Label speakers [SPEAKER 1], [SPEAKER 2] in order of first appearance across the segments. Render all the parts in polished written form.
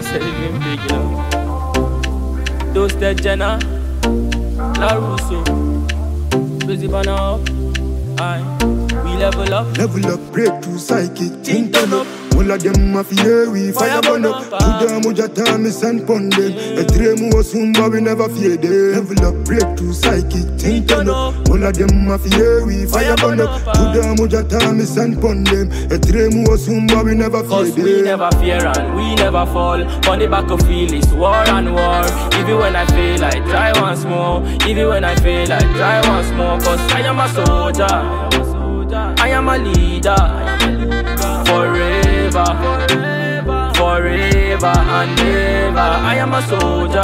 [SPEAKER 1] living big, you know. Toasted Jenna, La Russo, Busy Banner up, aye. We level up,
[SPEAKER 2] breakthrough psychic, think turn up. All of them mafia, we fire burn up. Kuda mujata me send pon them. A tremu was sumba, we never fear them. Level up, breakthrough psychic, think turn up. All of them mafia, we fire burn up. Kuda mujata me send pon them. A tremu was sumba, we never fear them.
[SPEAKER 1] Cause we never fear and we never fall. On the back of feel it's war and war. Even when I fail, I try once more. Even when I fail, I try once more. Cause I am a soldier, I am a leader. Forever, forever and ever. I am a soldier,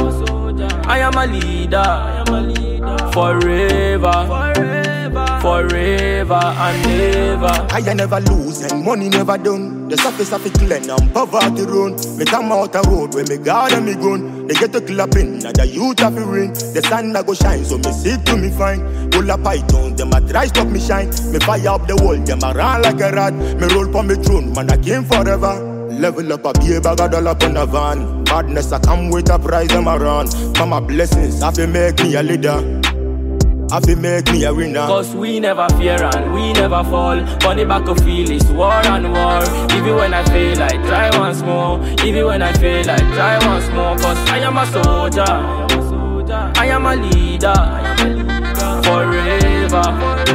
[SPEAKER 1] I am a leader. Forever, forever and ever.
[SPEAKER 2] I never lose and money never done. The surface of it clean and poverty run. Me come out the road where me guard and me gun. They get to clapping and the youth have to ring. The sun a go shine so me see to me fine. Pull a python, them a try stop me shine. Me fire up the wall, them a run like a rat. Me roll for me throne, man I came forever. Level up a beer bag a dollar on the van. Badness I come with a prize, them a run. For my blessings, I fi make me a leader. I fi make me a winner.
[SPEAKER 1] Cause we never fear and we never fall. On the back of feel it's war and war. Even when I fail, I try once more. Even when I fail, I try once more. Cause I am a soldier, I am a leader. Forever,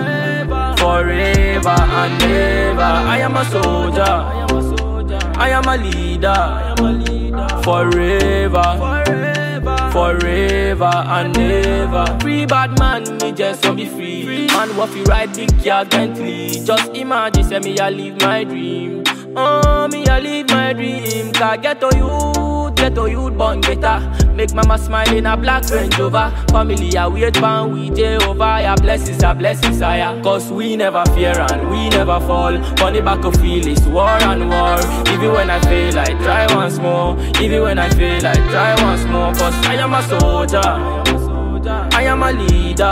[SPEAKER 1] forever and ever. I am a soldier, I am a leader. Forever, forever and ever. Free bad man, me just want be free. Man, what fi ride big car Bentley. Just imagine, say me I live my dream. Oh, me I live my dream. Cause get to youth born better. Make mama smile in a black Range Rover. Family a wait pan we Jehovah. Your blessings are blessings higher. Cause we never fear and we never fall. On the back of feel it's war and war. Even when I fail, I try once more. Even when I fail, I try once more. Cause I am a soldier, I am a leader.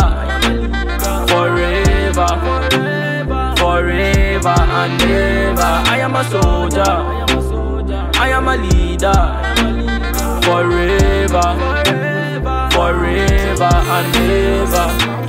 [SPEAKER 1] Forever, forever and ever. I am a soldier, I am a leader. Forever, forever and ever.